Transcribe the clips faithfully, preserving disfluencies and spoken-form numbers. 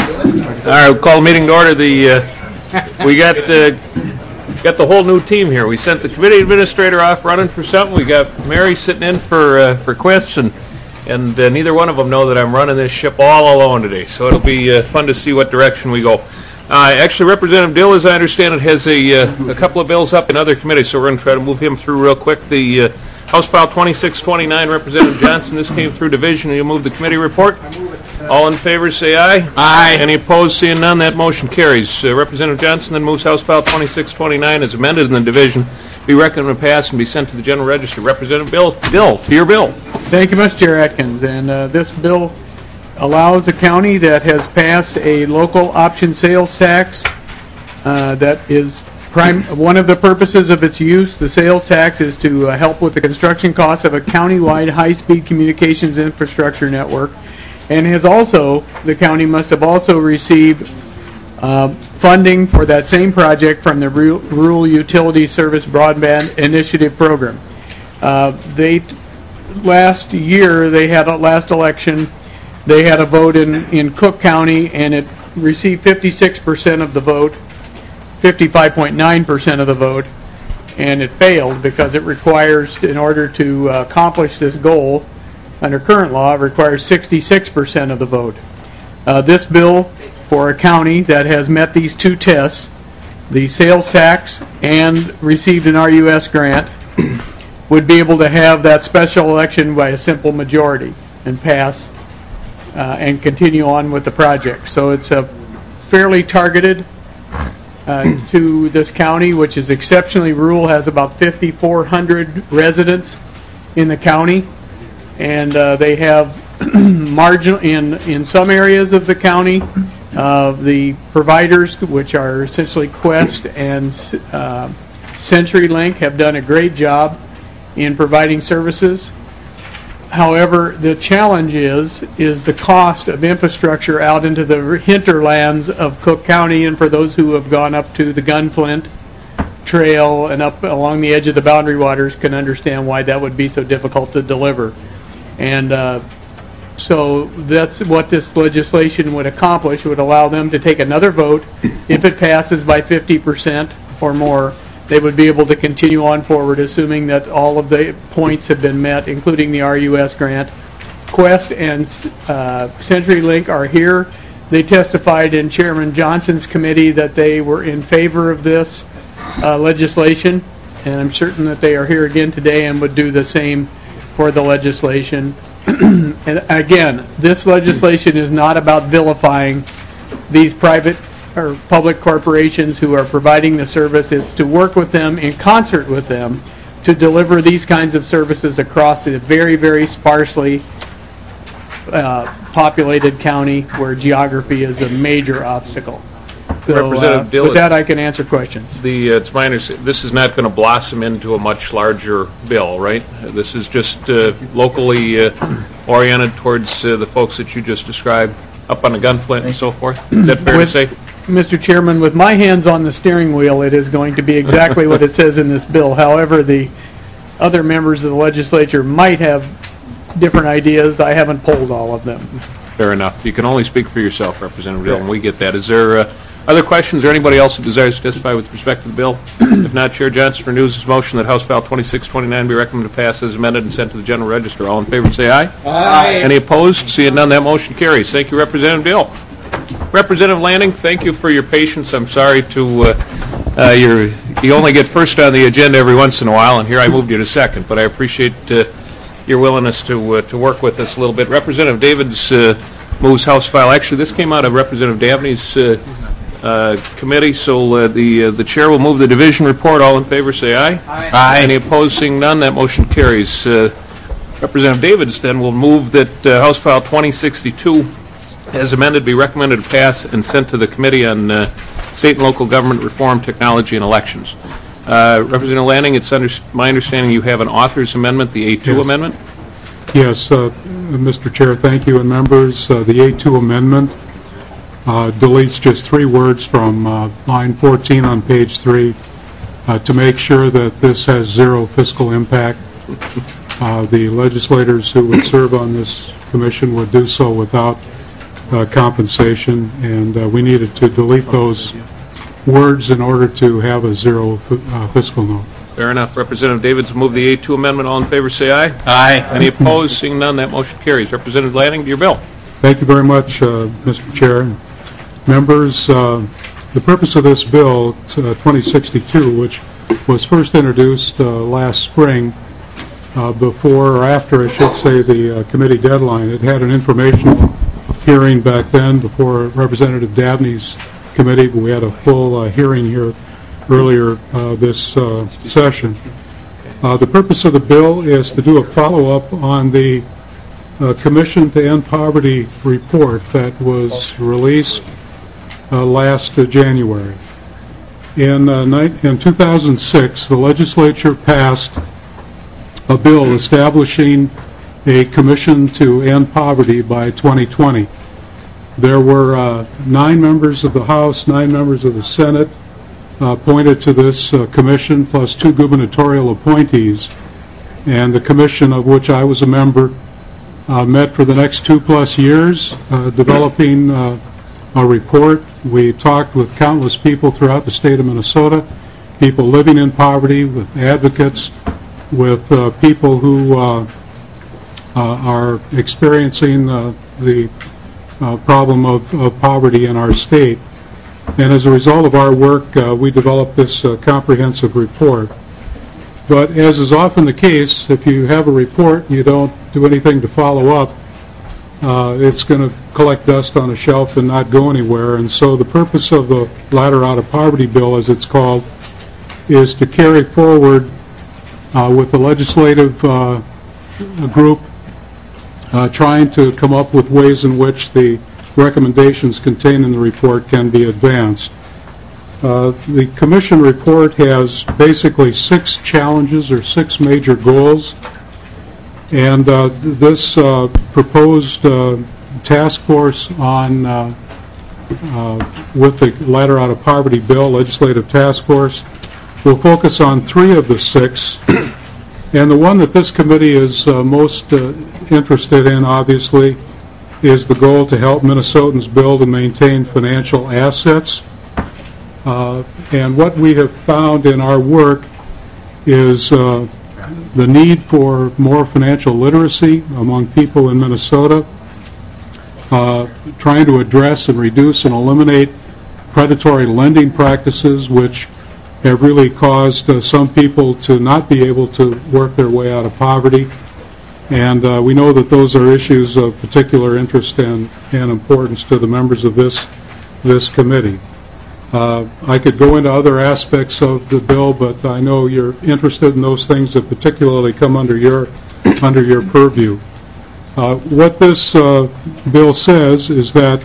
right, we'll call the meeting to order. The uh, we got uh, got the whole new team here. We sent the committee administrator off running for something. We got Mary sitting in for uh, for Quist, and and uh, neither one of them know that I'm running this ship all alone today. So it'll be uh, fun to see what direction we go. Uh, actually, Representative Dill, as I understand it, has a uh, a couple of bills up in other committees, so we're going to try to move him through real quick. The uh, House File twenty-six twenty-nine, Representative Johnson, this came through division. You'll move the committee report. All in favor, say aye. Aye. Any opposed, seeing none, that motion carries. Uh, Representative Johnson then moves House File twenty-six twenty-nine as amended in the division, be recommended to pass and be sent to the General Register. Representative Bill, Dill, to your bill. Thank you, Mister Chair Atkins. And uh, this bill allows a county that has passed a local option sales tax uh, that is prime. One of the purposes of its use, the sales tax, is to uh, help with the construction costs of a county-wide high-speed communications infrastructure network, and has also, the county must have also received uh, funding for that same project from the Rural Utility Service Broadband Initiative Program. Uh, they last year, they had a last election, they had a vote in, in Cook County, and it received fifty-six percent of the vote, fifty-five point nine percent of the vote, and it failed because it requires, in order to uh, accomplish this goal, under current law, it requires sixty-six percent of the vote. Uh, this bill, for a county that has met these two tests, the sales tax and received an R U S grant, would be able to have that special election by a simple majority and pass uh, and continue on with the project. So it's a fairly targeted uh, to this county, which is exceptionally rural, has about fifty-four hundred residents in the county. And uh, they have marginal in in some areas of the county. Uh, the providers, which are essentially Quest and uh, CenturyLink, have done a great job in providing services. However, the challenge is is the cost of infrastructure out into the hinterlands of Cook County, and for those who have gone up to the Gunflint Trail and up along the edge of the Boundary Waters can understand why that would be so difficult to deliver. And uh, so that's what this legislation would accomplish. It would allow them to take another vote. If it passes by fifty percent or more, they would be able to continue on forward, assuming that all of the points have been met, including the R U S grant. Quest and uh, CenturyLink are here. They testified in Chairman Johnson's committee that they were in favor of this uh, legislation, and I'm certain that they are here again today and would do the same for the legislation. And again, this legislation is not about vilifying these private or public corporations who are providing the service. It's to work with them, in concert with them, to deliver these kinds of services across a very, very sparsely uh, populated county where geography is a major obstacle. So, uh, with that, I can answer questions. The uh, it's my understanding this is not going to blossom into a much larger bill, right? This is just uh, locally uh, oriented towards uh, the folks that you just described up on the Gunflint and so forth. Is that fair with, to say? Mister Chairman, with my hands on the steering wheel, it is going to be exactly what it says in this bill. However, the other members of the legislature might have different ideas. I haven't polled all of them. Fair enough. You can only speak for yourself, Representative Dill, and we get that. Is there uh, other questions or anybody else who desires to testify with respect to the bill? If not, Chair Johnson renews his motion that House File twenty-six twenty-nine be recommended to pass as amended and sent to the General Register. All in favor say aye. Aye. Any opposed? Seeing none, that motion carries. Thank you, Representative Dill. Representative Lanning, thank you for your patience. I'm sorry to uh, uh, you're, you only get first on the agenda every once in a while, and here I moved you to second, but I appreciate uh, your willingness to uh, to work with us a little bit. Representative Davids uh, moves House File. Actually, this came out of Representative Dabney's uh, Uh, committee, so uh, the uh, the chair will move the division report. All in favor say aye. Aye. Aye. Any opposed? Seeing none, that motion carries. Uh, Representative Davids then will move that uh, House File twenty sixty-two, as amended, be recommended to pass and sent to the Committee on uh, State and Local Government Reform, Technology, and Elections. Uh, Representative Lanning, it's under, my understanding you have an author's amendment, the A two yes. amendment? Yes, uh, Mister Chair, thank you, and members. Uh, the A two amendment Uh, deletes just three words from uh, line fourteen on page three uh, to make sure that this has zero fiscal impact. Uh, the legislators who would serve on this commission would do so without uh, compensation, and uh, we needed to delete those words in order to have a zero uh, fiscal note. Fair enough. Representative Davids will move the A two amendment. All in favor, say aye. Aye. Any opposed? Seeing none, that motion carries. Representative Lanning, to your bill. Thank you very much, uh, Mister Chair. Members, uh, the purpose of this bill, uh, twenty sixty-two, which was first introduced uh, last spring, uh, before or after, I should say, the uh, committee deadline. It had an informational hearing back then before Representative Dabney's committee, but we had a full uh, hearing here earlier uh, this uh, session. Uh, the purpose of the bill is to do a follow-up on the uh, Commission to End Poverty report that was released uh, last uh, January. In, uh, in two thousand six, the legislature passed a bill establishing a commission to end poverty by twenty twenty. There were uh, nine members of the House, nine members of the Senate uh, appointed to this uh, commission, plus two gubernatorial appointees. And the commission, of which I was a member, uh, met for the next two plus years, uh, developing uh, a report. We talked with countless people throughout the state of Minnesota, people living in poverty, with advocates, with uh, people who uh, uh, are experiencing uh, the uh, problem of, of poverty in our state. And as a result of our work, uh, we developed this uh, comprehensive report. But as is often the case, if you have a report and you don't do anything to follow up, uh, it's going to collect dust on a shelf and not go anywhere. And so the purpose of the Ladder Out of Poverty bill, as it's called, is to carry forward uh, with the legislative uh, group uh, trying to come up with ways in which the recommendations contained in the report can be advanced. Uh, the Commission report has basically six challenges or six major goals, and uh, this uh, proposed uh, task force on uh, uh, with the Ladder Out of Poverty bill, legislative task force, will focus on three of the six, and the one that this committee is uh, most uh, interested in, obviously, is the goal to help Minnesotans build and maintain financial assets. Uh, and what we have found in our work is uh, the need for more financial literacy among people in Minnesota, uh, trying to address and reduce and eliminate predatory lending practices, which have really caused uh, some people to not be able to work their way out of poverty. And uh, we know that those are issues of particular interest and, and importance to the members of this, this committee. Uh, I could go into other aspects of the bill, but I know you're interested in those things that particularly come under your, under your purview. Uh, what this uh, bill says is that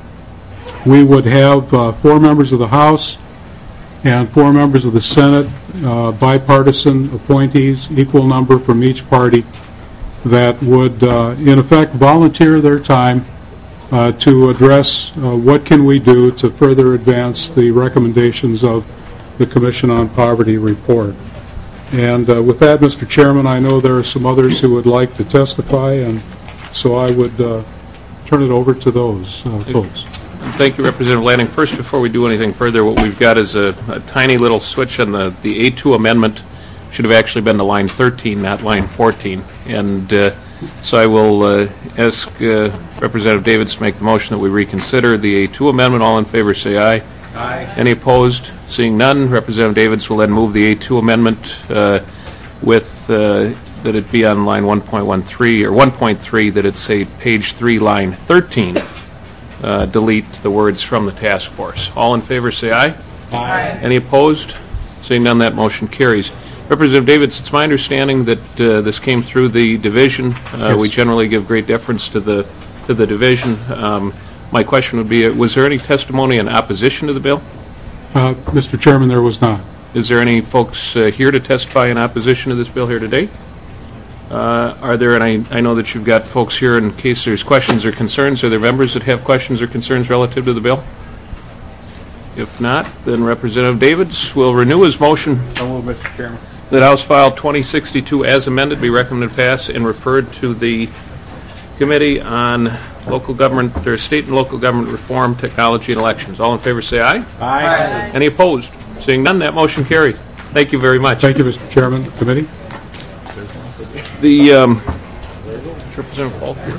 we would have uh, four members of the House and four members of the Senate, uh, bipartisan appointees, equal number from each party, that would, uh, in effect, volunteer their time uh, to address uh, what can we do to further advance the recommendations of the Commission on Poverty report. And uh, with that, Mister Chairman, I know there are some others who would like to testify, and so I would uh, turn it over to those uh, folks. Thank you, Representative Lanning. First, before we do anything further, what we've got is a, a tiny little switch on the, the A two amendment. Should have actually been to line thirteen, not line fourteen. And uh, so I will uh, ask uh, Representative Davids to make the motion that we reconsider the A two amendment. All in favor say aye. Aye. Any opposed? Seeing none, Representative Davids will then move the A two amendment uh, with uh, that it be on line one point one three or one point three, that it say page three, line thirteen. Uh, delete the words from the task force. All in favor say aye. Aye. Any opposed? Seeing none, that motion carries. Representative Davids, it's my understanding that uh, this came through the division. Uh, Yes. We generally give great deference to the to the division. Um, my question would be, uh, was there any testimony in opposition to the bill? Uh, Mister Chairman, there was not. Is there any folks uh, here to testify in opposition to this bill here today? Uh, are there, and I, I know that you've got folks here in case there's questions or concerns. Are there members that have questions or concerns relative to the bill? If not, then Representative Davids will renew his motion So moved, Mister Chairman. that House File twenty sixty-two as amended be recommended pass and referred to the Committee on local government, or state and local government reform, technology, and elections. All in favor say aye. Aye. Any opposed? Seeing none, that motion carries. Thank you very much. Thank you, Mister Chairman. Committee? The, um, Representative Falk here.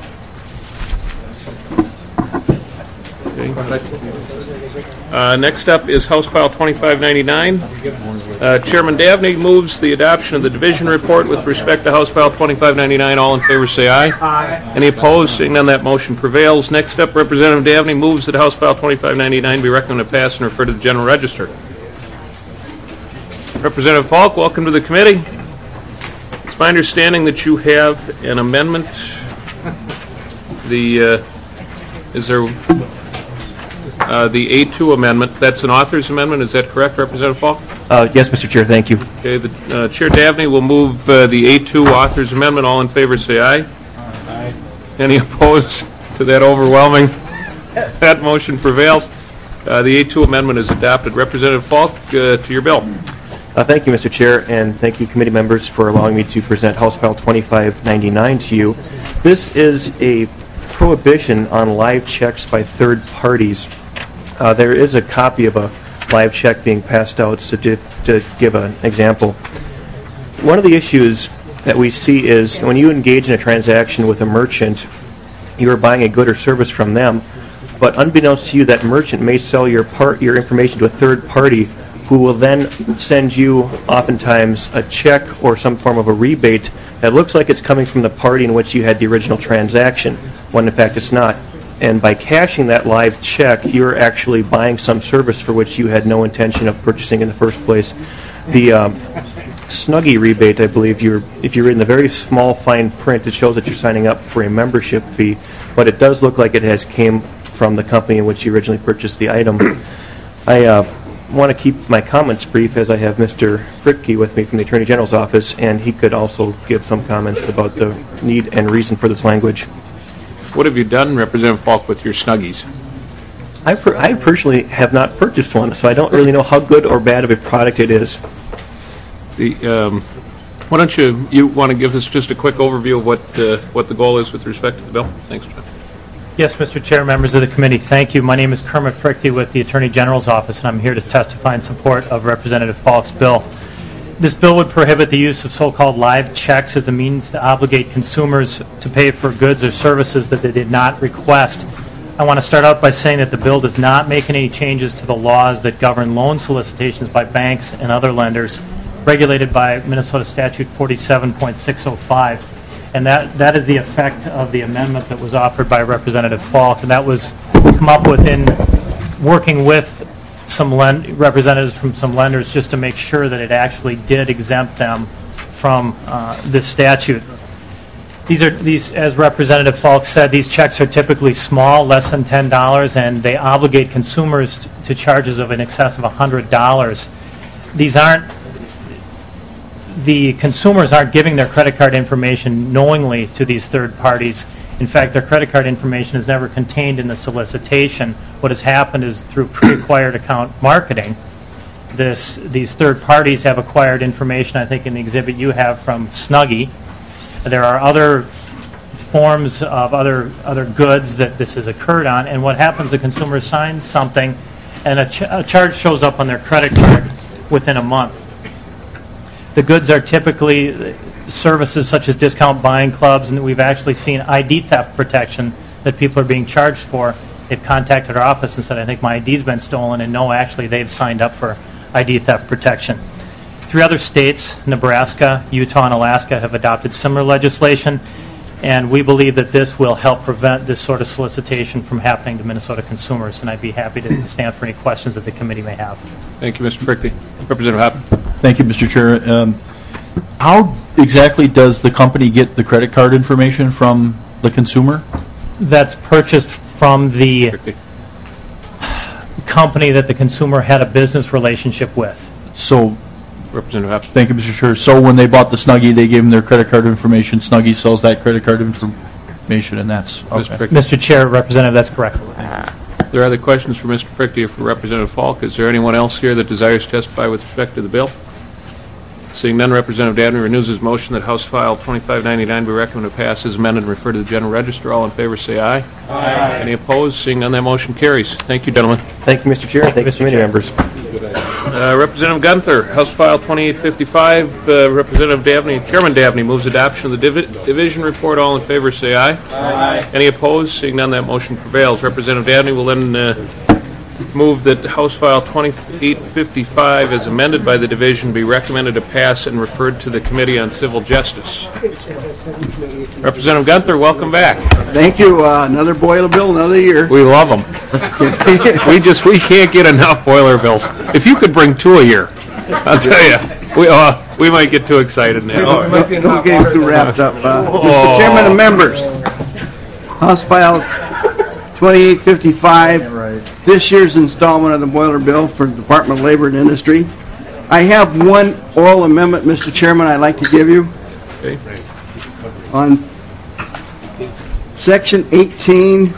Okay. Uh, next up is House File twenty-five ninety-nine. Uh, Chairman Dabney moves the adoption of the division report with respect to House File twenty-five ninety-nine. All in favor say aye. Aye. Any opposed? Seeing none, that motion prevails. Next up, Representative Dabney moves that House File twenty-five ninety-nine be recommended to pass and refer to the General Register. Representative Falk, welcome to the committee. It's my understanding that you have an amendment. The uh, is there uh, the A two amendment? That's an author's amendment. Is that correct, Representative Falk? Uh, yes, Mister Chair, thank you. Okay. The uh, Chair Dabney will move uh, the A two author's amendment. All in favor, say aye. Aye. Any opposed to that overwhelming? That motion prevails. Uh, the A two amendment is adopted. Representative Falk, uh, to your bill. Uh, thank you, Mister Chair, and thank you, committee members, for allowing me to present House File twenty-five ninety-nine to you. This is a prohibition on live checks by third parties. Uh, there is a copy of a live check being passed out, so to, to give an example. One of the issues that we see is when you engage in a transaction with a merchant, you are buying a good or service from them, but unbeknownst to you, that merchant may sell your part, your information to a third party who will then send you oftentimes a check or some form of a rebate that looks like it's coming from the party in which you had the original transaction, when in fact it's not. And by cashing that live check, you're actually buying some service for which you had no intention of purchasing in the first place. The um, Snuggie rebate, I believe, you're, if you read in the very small fine print, it shows that you're signing up for a membership fee, but it does look like it has came from the company in which you originally purchased the item. I uh, want to keep my comments brief, as I have Mister Fritke with me from the Attorney General's office, and he could also give some comments about the need and reason for this language. What have you done, Representative Falk, with your Snuggies? I, per I personally have not purchased one, so I don't really know how good or bad of a product it is. The, um, why don't you, you want to give us just a quick overview of what, uh, what the goal is with respect to the bill? Thanks, John. Yes, Mister Chair, members of the committee, thank you. My name is Kermit Frichte with the Attorney General's office, and I'm here to testify in support of Representative Falk's bill. This bill would prohibit the use of so-called live checks as a means to obligate consumers to pay for goods or services that they did not request. I want to start out by saying that the bill does not make any changes to the laws that govern loan solicitations by banks and other lenders, regulated by Minnesota Statute forty-seven point six oh five. And that, that is the effect of the amendment that was offered by Representative Falk, and that was come up with in working with some lend, representatives from some lenders just to make sure that it actually did exempt them from uh, this statute. These are these, as Representative Falk said, these checks are typically small, less than ten dollars, and they obligate consumers t to charges of in excess of one hundred dollars. These aren't The consumers aren't giving their credit card information knowingly to these third parties. In fact, their credit card information is never contained in the solicitation. What has happened is through pre-acquired account marketing, this, these third parties have acquired information, I think in the exhibit you have, from Snuggie. There are other forms of other, other goods that this has occurred on, and what happens, the consumer signs something, and a, ch a charge shows up on their credit card within a month. The goods are typically services such as discount buying clubs, and we've actually seen I D theft protection that people are being charged for. They've contacted our office and said, I think my I D's been stolen, and no, actually they've signed up for I D theft protection. Three other states, Nebraska, Utah, and Alaska, have adopted similar legislation, and we believe that this will help prevent this sort of solicitation from happening to Minnesota consumers, and I'd be happy to stand for any questions that the committee may have. Thank you, Mister Frichte. Representative Hoppen. Thank you, Mister Chair. Um, how exactly does the company get the credit card information from the consumer? That's purchased from the Frichte. company that the consumer had a business relationship with. So, Representative Hoppen. thank you, Mister Chair. So when they bought the Snuggie, they gave them their credit card information. Snuggie sells that credit card information, and that's Mister okay. Frichte. Mister Chair, Representative, that's correct. Are there other questions for Mister Frichte or for Representative Falk? Is there anyone else here that desires to testify with respect to the bill? Seeing none, Representative Dabney renews his motion that House File twenty-five ninety-nine be recommended to pass as amended and refer to the General Register. All in favor say aye. Aye. Any opposed? Seeing none, that motion carries. Thank you, gentlemen. Thank you, Mister Chair. Thank you, committee members. Uh, Representative Gunther, House File twenty-eight fifty-five, uh, Representative Dabney, Chairman Dabney moves adoption of the divi- division report. All in favor say aye. Aye. Any opposed? Seeing none, that motion prevails. Representative Dabney will then uh, move that House File twenty-eight fifty-five, as amended by the division, be recommended to pass and referred to the Committee on Civil Justice. Representative Gunther, welcome back. Thank you. Uh, another boiler bill, another year. We love them. we just we can't get enough boiler bills. If you could bring two a year, I'll tell you, we uh, we might get too excited now. Don't get too wrapped up. Uh, Oh. Mister Chairman and members, House File twenty-eight fifty-five, this year's installment of the boiler bill for the Department of Labor and Industry. I have one oral amendment, Mister Chairman, I'd like to give you. Okay. On Section eighteen,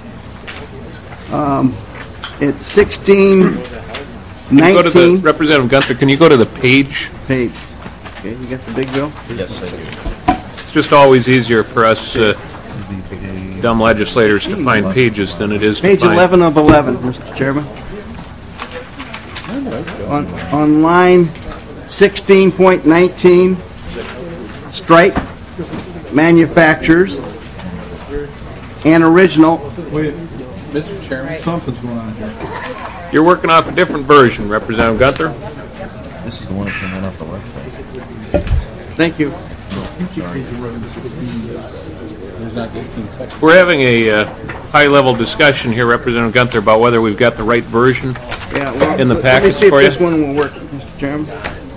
um, it's sixteen Can you go to the, nineteen Representative Gunther, can you go to the page? page. Okay, you got the big bill? It's just always easier for us uh, dumb legislators to find pages than it is to Page find... eleven of eleven, Mister Chairman. On, on line sixteen point nineteen, strike manufacturers and original. Mister Chairman, something's going on here. You're working off a different version, Representative Gunther. This is the one that came off the website. Thank you. We're having a uh, high-level discussion here, Representative Gunther, about whether we've got the right version. Yeah, well, In the let- packets Let for me you? see if this one will work, Mister Chairman.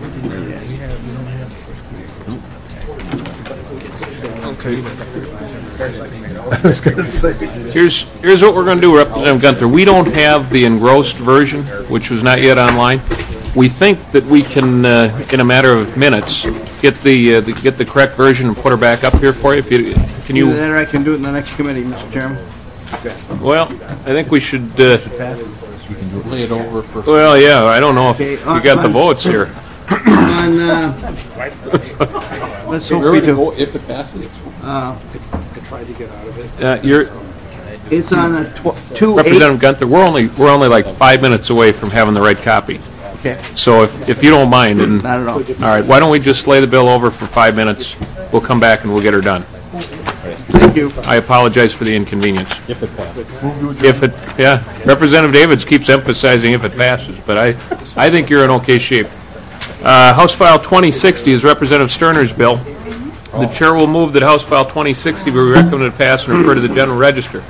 Here's here's what we're going to do, Representative Gunther. We don't have the engrossed version, which was not yet online. We think that we can, uh, in a matter of minutes, get the, uh, the get the correct version and put her back up here for you. If you can Either you? that or I can do it in the next committee, Mister Chairman. Well, I think we should. Uh, Lay it over for... well, yeah. I don't know if Okay, you got the on- votes here. On, uh, let's hope we do. If it passes. Uh, Uh, you're It's on a tw- two eight. Representative Gunther. We're only we're only like five minutes away from having the right copy. Okay, So if if you don't mind, and not at all. all right, why don't we just lay the bill over for five minutes? We'll come back and we'll get her done. Thank you. I apologize for the inconvenience. If it passes. If it, yeah. Representative Davids keeps emphasizing if it passes, but I, I think you're in okay shape. Uh, House File twenty sixty is Representative Sterner's bill. The chair will move that House File twenty sixty be recommended to pass and refer to the General Register.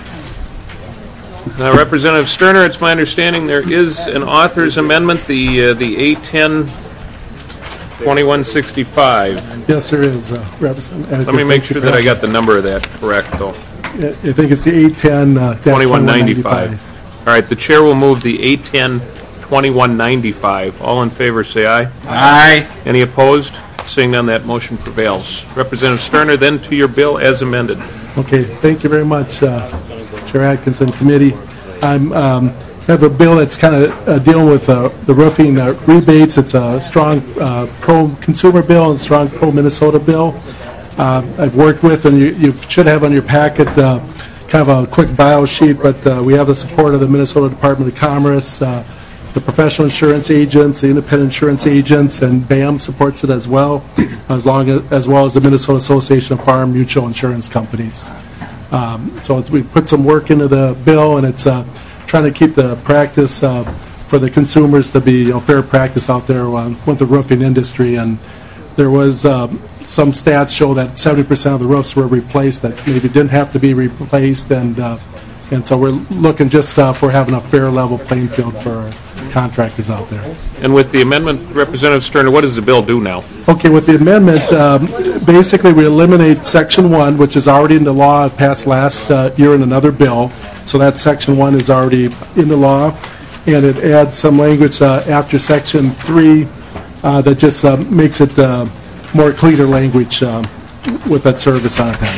Now, Representative Sterner, it's my understanding there is an author's amendment, the uh, the A ten twenty-one sixty-five. Yes, there is, uh, Representative. Let me make sure that I got the number of that correct, though. I think it's the eight ten twenty-one ninety-five. All right, the chair will move the eight ten twenty-one ninety-five. All in favor, say aye. Aye. Any opposed? Seeing none, that motion prevails. Representative Sterner, then to your bill as amended. Okay, thank you very much, uh, Chair Atkinson, committee. I'm, um, I have a bill that's kind of uh, dealing with uh, the roofing uh, rebates. It's a strong uh, pro-consumer bill and strong pro-Minnesota bill. Uh, I've worked with, and you, you should have on your packet uh, kind of a quick bio sheet, but uh, we have the support of the Minnesota Department of Commerce, uh, the professional insurance agents, the independent insurance agents, and B A M supports it as well, as long as, as well as the Minnesota Association of Farm Mutual Insurance Companies. Um, so it's, we put some work into the bill, and it's uh, trying to keep the practice uh, for the consumers to be, you know, fair practice out there uh, with the roofing industry. And there was uh, some stats show that seventy percent of the roofs were replaced that maybe didn't have to be replaced, and uh, and so we're looking just uh, for having a fair level playing field for contractors out there. And with the amendment, Representative Sterner, what does the bill do now? Okay, with the amendment, um, basically we eliminate Section one, which is already in the law, it passed last uh, year in another bill, so that Section one is already in the law, and it adds some language uh, after Section three uh, that just uh, makes it uh, more cleaner language uh, with that service on it.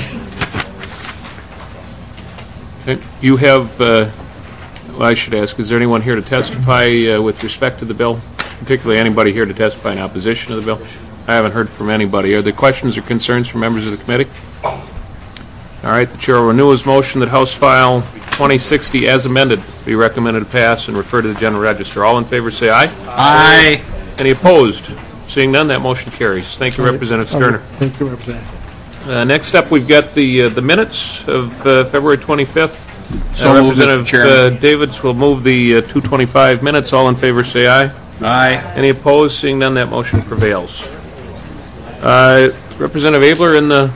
Okay. You have, uh, well, I should ask, is there anyone here to testify uh, with respect to the bill? particularly anybody here to testify in opposition to the bill? I haven't heard from anybody. Are there questions or concerns from members of the committee? All right, the chair will renew his motion that House File twenty sixty as amended be recommended to pass and refer to the general register. All in favor say aye. Aye. Any opposed? Seeing none, that motion carries. Thank you, Representative Sterner. Thank you, Representative. Uh, next up, we've got the uh, the minutes of uh, February twenty-fifth. So uh, moved, Mister Representative Chairman. uh, Davids will move the uh, two twenty-five minutes. All in favor say aye. Aye. Any opposed? Seeing none, that motion prevails. Uh, Representative Abler in the...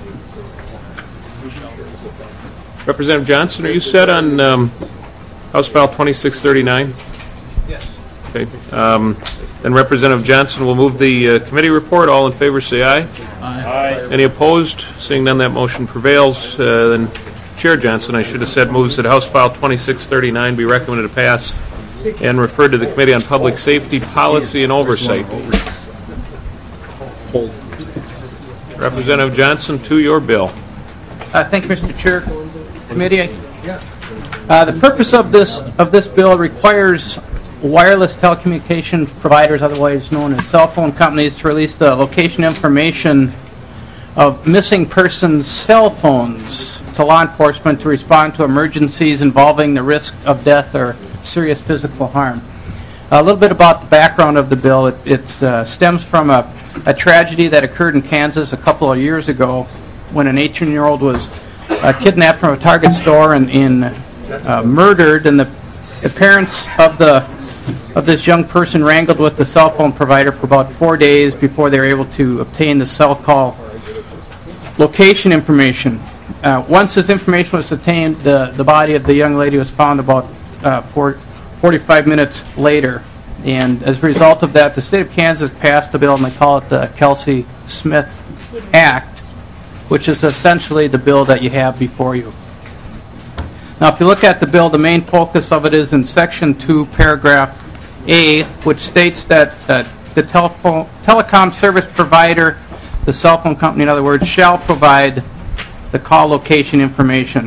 Representative Johnson, are you set on um, House File twenty-six thirty-nine? Yes. Okay. Um, then Representative Johnson will move the uh, committee report. All in favor say aye. Aye. Any opposed? Seeing none, that motion prevails. Uh, then Chair Johnson, I should have said, moves that House File twenty-six thirty-nine be recommended to pass and referred to the Committee on Public Safety, Policy, and Oversight. Representative Johnson, to your bill. Uh, thank you, Mister Chair. Committee. Uh, the purpose of this of this bill requires wireless telecommunication providers, otherwise known as cell phone companies, to release the location information of missing persons' cell phones to law enforcement to respond to emergencies involving the risk of death or serious physical harm. A little bit about the background of the bill. It it uh, stems from a, a tragedy that occurred in Kansas a couple of years ago when an eighteen-year-old was uh, kidnapped from a Target store and, and uh, murdered, and the, the parents of the of this young person wrangled with the cell phone provider for about four days before they were able to obtain the cell call location information. Uh, once this information was obtained, the, the body of the young lady was found about uh, four, forty-five minutes later. And as a result of that, the state of Kansas passed a bill, and they call it the Kelsey-Smith Act, which is essentially the bill that you have before you. Now, if you look at the bill, the main focus of it is in Section two, Paragraph A, which states that, that the telephone, telecom service provider, the cell phone company, in other words, shall provide the call location information.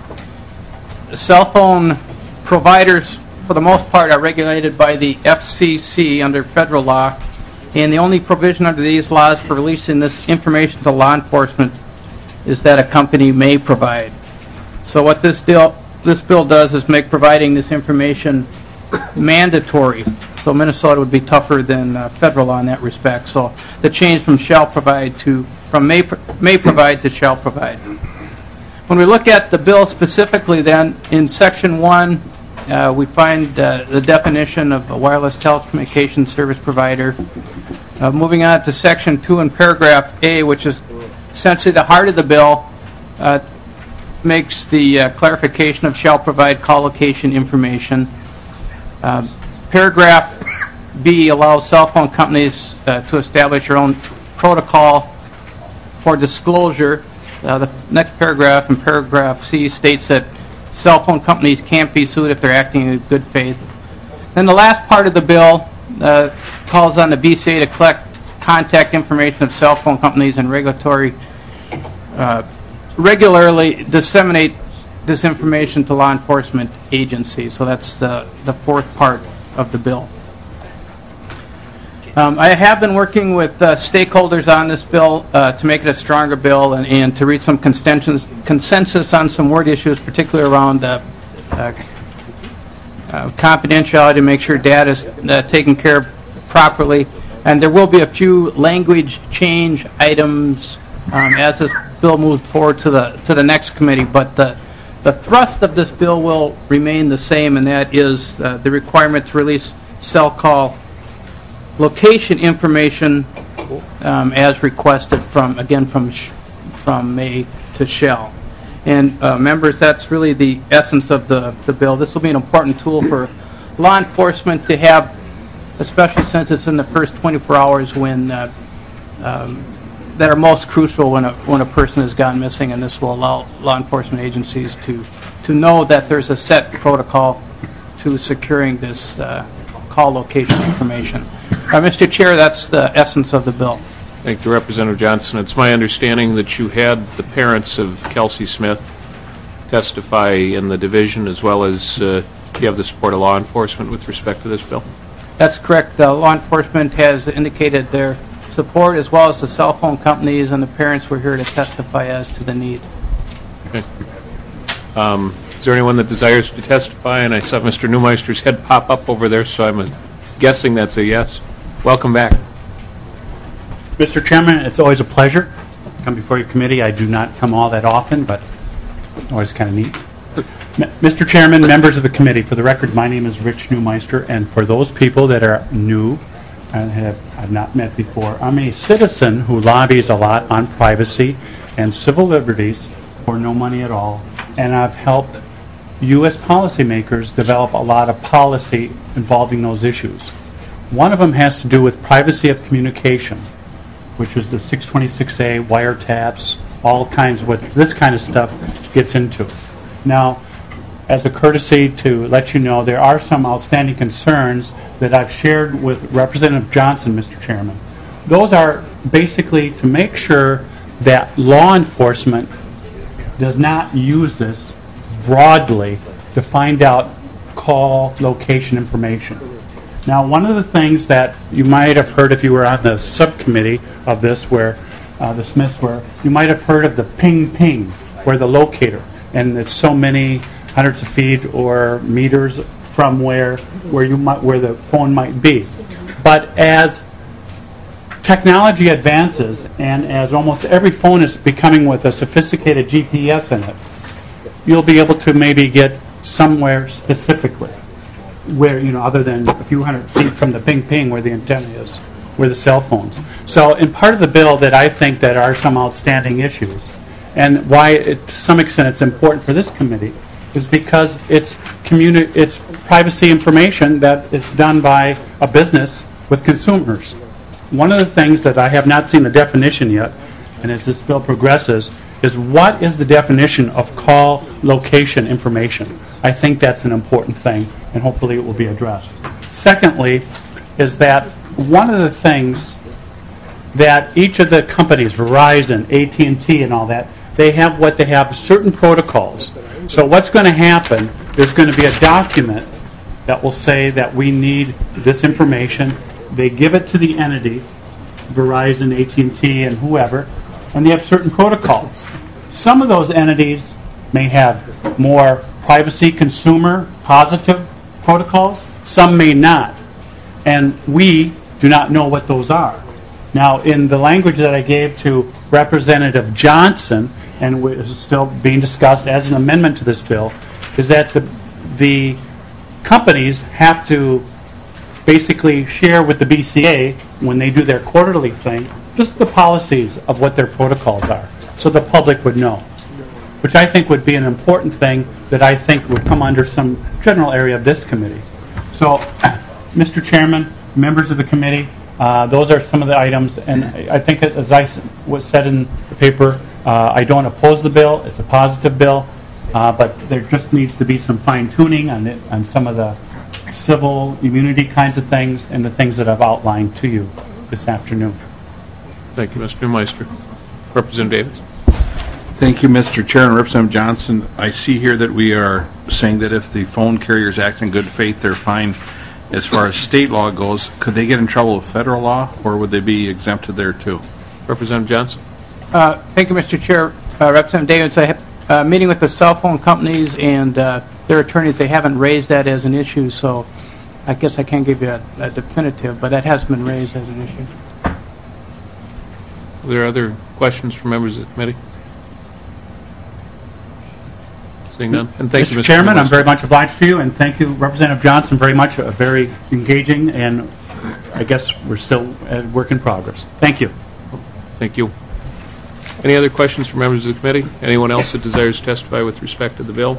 Cell phone providers, for the most part, are regulated by the F C C under federal law, and the only provision under these laws for releasing this information to law enforcement is that a company may provide. So what this deal, this bill does is make providing this information mandatory. So Minnesota would be tougher than uh, federal law in that respect. So the change from shall provide to from may may provide to shall provide. When we look at the bill specifically, then in Section one, uh, we find uh, the definition of a wireless telecommunications service provider. Uh, moving on to Section two in Paragraph A, which is essentially the heart of the bill, uh, makes the uh, clarification of shall provide call location information. Uh, paragraph B allows cell phone companies uh, to establish their own protocol for disclosure. Uh, the next paragraph, in paragraph C, states that cell phone companies can't be sued if they're acting in good faith. Then the last part of the bill uh, calls on the B C A to collect contact information of cell phone companies and regulatory uh, regularly disseminate this information to law enforcement agencies. So that's the, the fourth part of the bill. Um, I have been working with uh, stakeholders on this bill uh, to make it a stronger bill and, and to reach some consensus, consensus on some word issues, particularly around uh, uh, uh, confidentiality, to make sure data is uh, taken care of properly. And there will be a few language change items um, as this bill moves forward to the to the next committee. But the the thrust of this bill will remain the same, and that is uh, the requirement to release cell call location information um, as requested from, again, from sh from may to shall. And uh, members, that's really the essence of the, the bill. This will be an important tool for law enforcement to have, especially since it's in the first twenty-four hours when uh, um, that are most crucial when a, when a person has gone missing, and this will allow law enforcement agencies to, to know that there's a set protocol to securing this uh, call location information. Uh, Mister Chair, that's the essence of the bill. Thank you, Representative Johnson. It's my understanding that you had the parents of Kelsey Smith testify in the division, as well as uh, you have the support of law enforcement with respect to this bill. That's correct. Uh, Law enforcement has indicated their support, as well as the cell phone companies, and the parents were here to testify as to the need. Okay. Um, Is there anyone that desires to testify? And I saw Mister Neumeister's head pop up over there, so I'm guessing that's a yes. Welcome back. Mister Chairman, it's always a pleasure to come before your committee. I do not come all that often, but always kind of neat. M- Mister Chairman, members of the committee, for the record, my name is Rich Neumeister, and for those people that are new and have I've not met before, I'm a citizen who lobbies a lot on privacy and civil liberties for no money at all, and I've helped U S policymakers develop a lot of policy involving those issues. One of them has to do with privacy of communication, which is the six twenty-six A, wiretaps, all kinds of what this kind of stuff gets into. Now, as a courtesy to let you know, there are some outstanding concerns that I've shared with Representative Johnson, Mister Chairman. Those are basically to make sure that law enforcement does not use this broadly to find out call location information. Now, one of the things that you might have heard if you were on the subcommittee of this, where uh, the Smiths were, you might have heard of the ping ping, where the locator, and it's so many hundreds of feet or meters from where where you might where the phone might be. But as technology advances, and as almost every phone is becoming with a sophisticated G P S in it, you'll be able to maybe get somewhere specifically where, you know, other than a few hundred feet from the ping ping where the antenna is, where the cell phones. So in part of the bill that I think that are some outstanding issues, and why it, to some extent it's important for this committee, is because it's communi- it's privacy information that is done by a business with consumers. One of the things that I have not seen the definition yet, and as this bill progresses, is what is the definition of call location information? I think that's an important thing, and hopefully it will be addressed. Secondly, is that one of the things that each of the companies, Verizon, A T and T and all that, they have what they have, certain protocols. So what's going to happen, there's going to be a document that will say that we need this information. They give it to the entity, Verizon, A T and T, and whoever, and they have certain protocols. Some of those entities may have more privacy, consumer, positive protocols. Some may not. And we do not know what those are. Now, in the language that I gave to Representative Johnson, and which is still being discussed as an amendment to this bill, is that the, the companies have to basically share with the B C A, when they do their quarterly thing, just the policies of what their protocols are, so the public would know, which I think would be an important thing that I think would come under some general area of this committee. So, Mister Chairman, members of the committee, uh, those are some of the items, and I think, as I was said in the paper, uh, I don't oppose the bill. It's a positive bill, uh, but there just needs to be some fine-tuning on, it, on some of the civil immunity kinds of things and the things that I've outlined to you this afternoon. Thank you, Mister Neumeister. Representative Davis. Thank you, Mister Chair and Representative Johnson. I see here that we are saying that if the phone carriers act in good faith, they're fine. As far as state law goes, could they get in trouble with federal law, or would they be exempted there too? Representative Johnson. Uh, thank you, Mister Chair. Uh, Representative Davis, I have a uh, meeting with the cell phone companies and uh, their attorneys. They haven't raised that as an issue, so I guess I can't give you a, a definitive, but that has been raised as an issue. Are there other questions from members of the committee? Seeing none. And thank you, Mister Chairman, I'm very much obliged to you, and thank you, Representative Johnson, very much. A very engaging, and I guess we're still at work in progress. Thank you. Thank you. Any other questions from members of the committee? Anyone else that desires to testify with respect to the bill?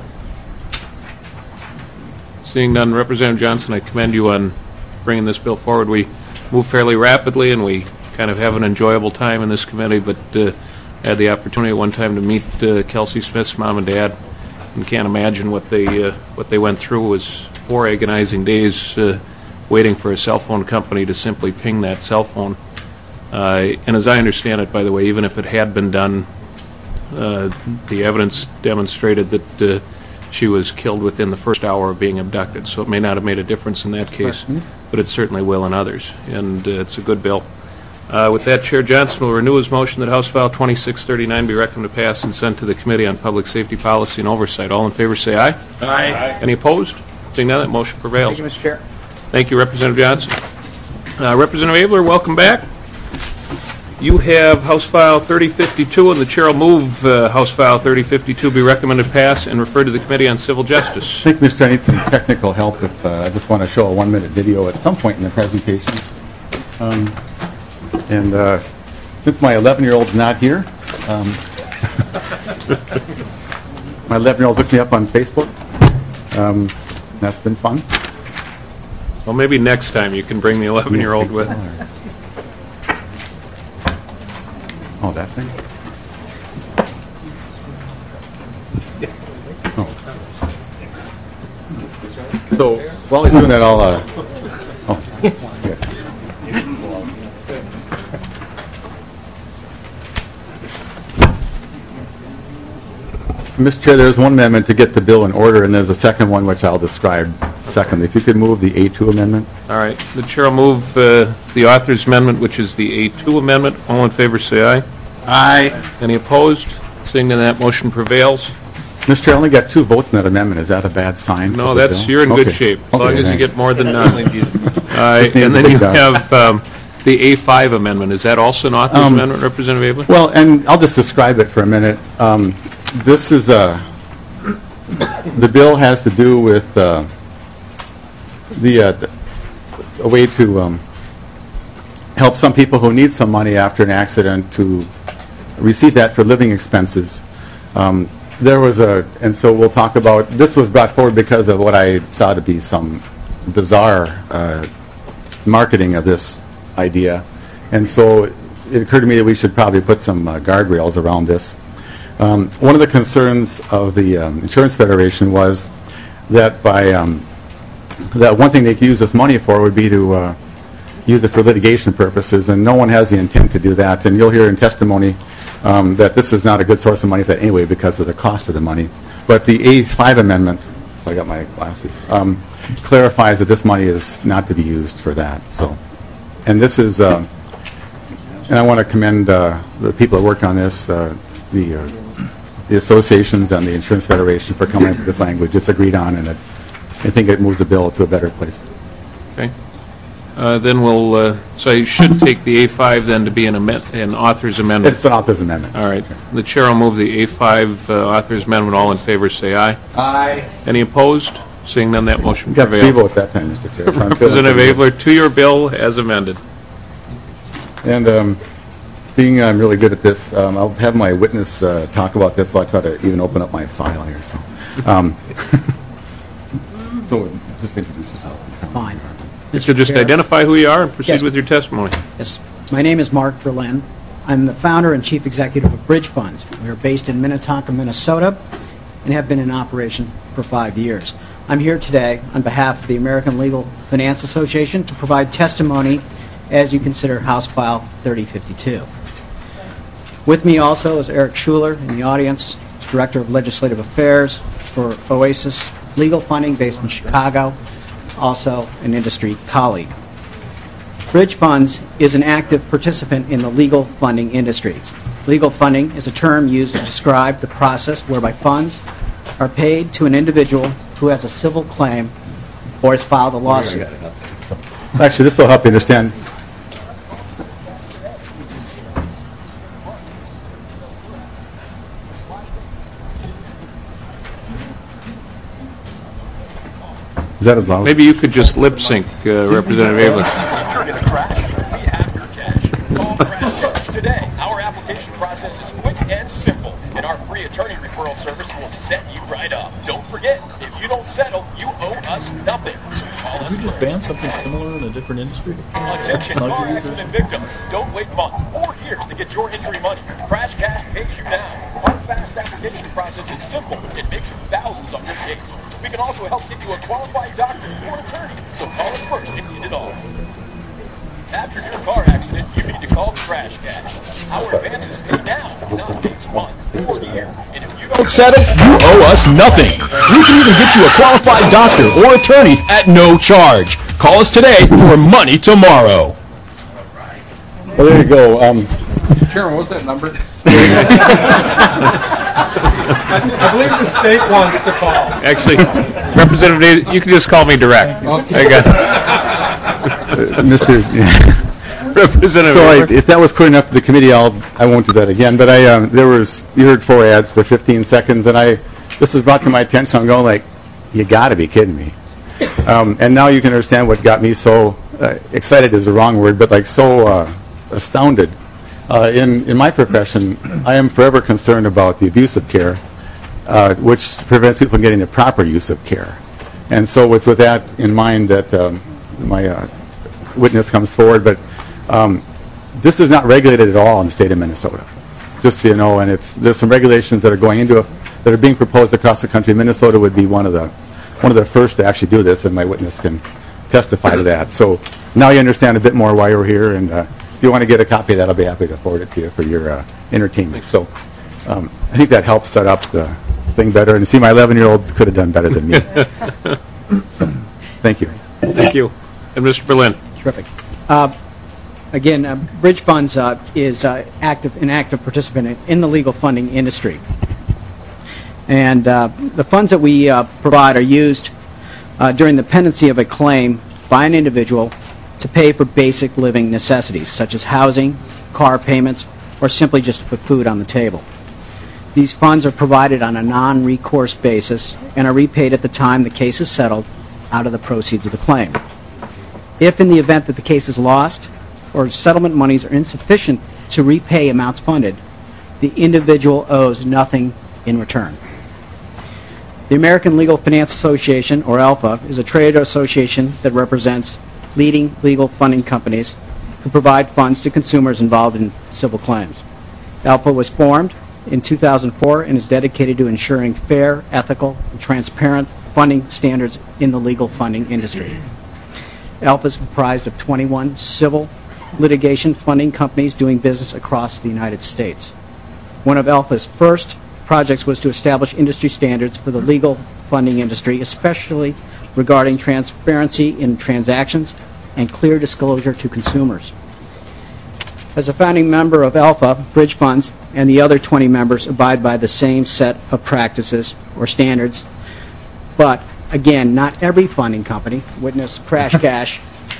Seeing none, Representative Johnson, I commend you on bringing this bill forward. We move fairly rapidly, and we kind of have an enjoyable time in this committee, but uh, I had the opportunity at one time to meet uh, Kelsey Smith's mom and dad, and can't imagine what they uh, what they went through. It was four agonizing days uh, waiting for a cell phone company to simply ping that cell phone. Uh, and as I understand it, by the way, even if it had been done, uh, the evidence demonstrated that uh, she was killed within the first hour of being abducted, so it may not have made a difference in that case. but it certainly will in others, and uh, it's a good bill. Uh, With that, Chair Johnson will renew his motion that House File twenty-six thirty-nine be recommended to pass and sent to the Committee on Public Safety Policy and Oversight. All in favor say aye. Aye. Any opposed? Seeing none, that motion prevails. Thank you, Mister Chair. Thank you, Representative Johnson. Uh, Representative Abler, welcome back. You have House File thirty fifty-two, and the Chair will move uh, House File thirty fifty-two be recommended pass and referred to the Committee on Civil Justice. I think, Mister I need some technical help if uh, I just want to show a one-minute video at some point in the presentation. Um, and uh, since my eleven-year-old's not here, um, my eleven-year-old looked me up on Facebook. Um, that's been fun. Well, maybe next time you can bring the eleven-year-old with. Oh, that thing? Oh. So, while he's doing that, I'll, uh, oh, yeah. Mister Chair, there's one amendment to get the bill in order, and there's a second one which I'll describe secondly. If you could move the A two amendment. All right. The Chair will move uh, the author's amendment, which is the A two amendment. All in favor say aye. Aye. Any opposed? Seeing that that motion prevails. Mister Chair, I only got two votes in that amendment. Is that a bad sign? No, for the that's bill? you're in good Okay. shape. As Okay, long as you thanks. get more than none. All right. Just need And the then big you dog. have um, the A five amendment. Is that also an author's Um, amendment, Representative Abler? Well, and I'll just describe it for a minute. Um, This is a, the bill has to do with uh, the, uh, a way to um, help some people who need some money after an accident to receive that for living expenses. Um, There was a, and so we'll talk about, this was brought forward because of what I saw to be some bizarre uh, marketing of this idea. And so it occurred to me that we should probably put some uh, guardrails around this. Um, one of the concerns of the um, Insurance Federation was that by, um, that one thing they could use this money for would be to uh, use it for litigation purposes, and no one has the intent to do that. And you'll hear in testimony um, that this is not a good source of money for that anyway because of the cost of the money. But the A five amendment, if I got my glasses, um, clarifies that this money is not to be used for that. So, and this is, uh, and I want to commend uh, the people that worked on this, uh, the uh, the associations and the Insurance Federation for coming up with this language. It's agreed on, and it, I think it moves the bill to a better place. Okay. Uh, Then we'll, uh, so I should take the A five then to be an amend, an author's amendment. It's an author's amendment. All right. The Chair will move the A five uh, author's amendment. All in favor say aye. Aye. Any opposed? Seeing none, that motion Got three prevails. votes that time, Mister Chair. So I'm feeling Representative pretty Abler, to your bill as amended. good. And um, being I'm really good at this, um, I'll have my witness uh, talk about this, so I try to even open up my file here. So, um, so just introduce yourself. Fine. You should just identify who you are and proceed Yes. with your testimony. Yes. My name is Mark Berlin. I'm the founder and chief executive of Bridge Funds. We are based in Minnetonka, Minnesota, and have been in operation for five years. I'm here today on behalf of the American Legal Finance Association to provide testimony as you consider House File thirty fifty-two. With me also is Eric Schuler in the audience, Director of Legislative Affairs for Oasis Legal Funding based in Chicago, also an industry colleague. Bridge Funds is an active participant in the legal funding industry. Legal funding is a term used to describe the process whereby funds are paid to an individual who has a civil claim or has filed a lawsuit. Actually, this will help you understand. Is that as loud? Maybe you could just lip sync, uh, Representative Abler. You're going to crash? We have your cash. Call Crash Cash today. Our application process is quick and simple, and our free attorney referral service will set you right up. Don't forget, if you don't settle, you owe us nothing. So call us Could you just ban something similar in a different industry? Attention car accident victims. Don't wait months or years to get your injury money. Crash Cash pays you now. Our fast application process is simple. It makes you thousands on your case. We can also help get you a qualified doctor or attorney. So call us first if you need it all. After your car accident, you need to call Crash Cash. Our advances pay now, not next month or year. And if you don't settle, you owe us nothing. We can even get you a qualified doctor or attorney at no charge. Call us today for money tomorrow. Well, there you go. Um, Chairman, what's that number? I believe the state wants to call. Actually, Representative, you can just call me direct. Okay. I got uh, Mister Representative. So I, if that was clear enough to the committee, I'll I won't do that again. But I um, there was you heard four ads for fifteen seconds, and I this was brought to my attention. I'm going like, you got to be kidding me. Um, and now you can understand what got me so uh, excited is the wrong word, but like so uh, astounded. Uh, in, in my profession, I am forever concerned about the abuse of care, uh, which prevents people from getting the proper use of care. And so with, with that in mind that um, my uh, witness comes forward, but um, this is not regulated at all in the state of Minnesota, just so you know, and it's, there's some regulations that are going into it, that are being proposed across the country. Minnesota would be one of the one of the first to actually do this, and my witness can testify to that. So now you understand a bit more why we're here, and uh, if you want to get a copy of that, I'll be happy to forward it to you for your uh, entertainment. So um, I think that helps set up the thing better. And see, my eleven-year-old could have done better than me. So, thank you. Thank you. And Mister Berlin. Terrific. Uh, again, uh, Bridge Funds uh, is uh, active, an active participant in, in the legal funding industry. And uh, the funds that we uh, provide are used uh, during the pendency of a claim by an individual to pay for basic living necessities, such as housing, car payments, or simply just to put food on the table. These funds are provided on a non-recourse basis and are repaid at the time the case is settled out of the proceeds of the claim. If in the event that the case is lost or settlement monies are insufficient to repay amounts funded, the individual owes nothing in return. The American Legal Finance Association, or ALFA, is a trade association that represents leading legal funding companies who provide funds to consumers involved in civil claims. ALFA was formed in two thousand four and is dedicated to ensuring fair, ethical, and transparent funding standards in the legal funding industry. ALFA is comprised of twenty-one civil litigation funding companies doing business across the United States. One of ALFA's first projects was to establish industry standards for the legal funding industry, especially regarding transparency in transactions and clear disclosure to consumers. As a founding member of ALFA, Bridge Funds and the other twenty members abide by the same set of practices or standards, but again, not every funding company, witness Crash Cash,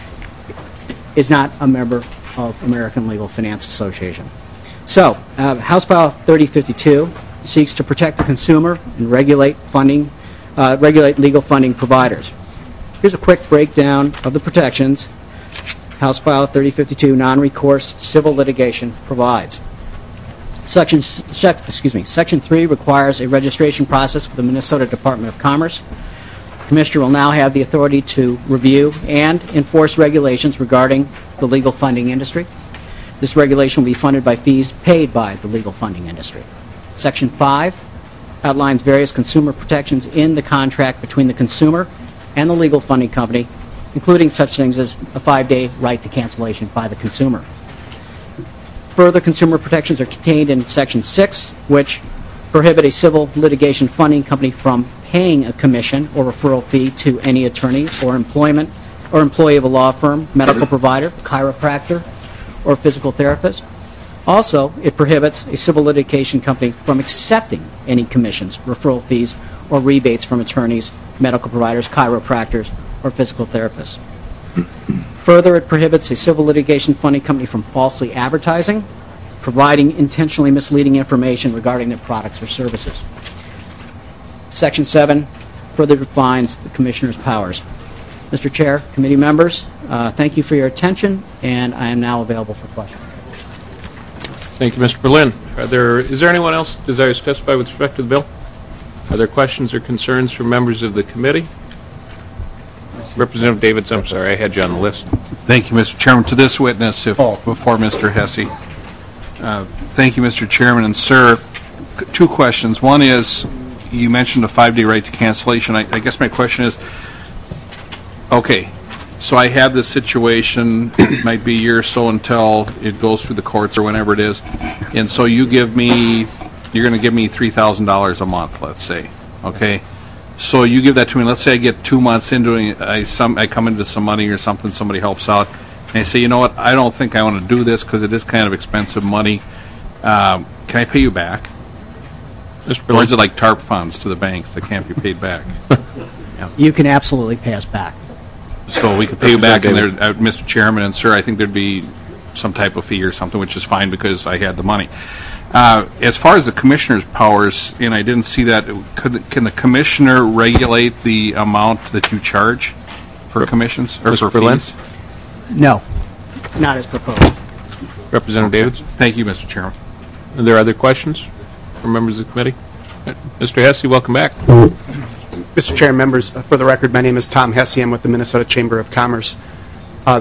is not a member of American Legal Finance Association. So, uh, House File thirty fifty-two seeks to protect the consumer and regulate funding, uh, regulate legal funding providers. Here's a quick breakdown of the protections House File thirty fifty-two non-recourse civil litigation provides. Section, sec, excuse me, Section three requires a registration process with the Minnesota Department of Commerce. The Commissioner will now have the authority to review and enforce regulations regarding the legal funding industry. This regulation will be funded by fees paid by the legal funding industry. Section five outlines various consumer protections in the contract between the consumer and the legal funding company, including such things as a five-day right to cancellation by the consumer. Further consumer protections are contained in Section six, which prohibit a civil litigation funding company from paying a commission or referral fee to any attorney or employment or employee of a law firm, medical provider, chiropractor, or physical therapist. Also, it prohibits a civil litigation company from accepting any commissions, referral fees, or rebates from attorneys, medical providers, chiropractors, or physical therapists. Further, it prohibits a civil litigation funding company from falsely advertising, providing intentionally misleading information regarding their products or services. Section seven further defines the Commissioner's powers. Mister Chair, committee members, uh, thank you for your attention, and I am now available for questions. Thank you, Mister Berlin. Are there, is there anyone else who desires to testify with respect to the bill? Are there questions or concerns from members of the committee? Representative Davids, I'm sorry, I had you on the list. Thank you, Mister Chairman. To this witness, if oh. before Mister Hesse. Uh, thank you, Mister Chairman. And, sir, two questions. One is, you mentioned a five-day right to cancellation. I, I guess my question is, okay, so I have this situation, it might be a year or so until it goes through the courts or whenever it is, and so you give me, you're going to give me three thousand dollars a month, let's say, okay? So you give that to me, let's say I get two months into it, I, some, I come into some money or something, somebody helps out, and I say, you know what, I don't think I want to do this because it is kind of expensive money. Um, can I pay you back? Or is it like TARP funds to the banks that can't be paid back? You can absolutely pay us back. So we could pay you back, and there, uh, Mister Chairman and Sir, I think there'd be some type of fee or something, which is fine because I had the money. Uh, as far as the commissioner's powers, and I didn't see that, could, can the commissioner regulate the amount that you charge for commissions or for fees? No, not as proposed. Representative Davids? Thank you, Mister Chairman. Are there other questions from members of the committee? Mister Hesse, welcome back. Mister Chair and members, uh, for the record, my name is Tom Hesse. I'm with the Minnesota Chamber of Commerce. Uh,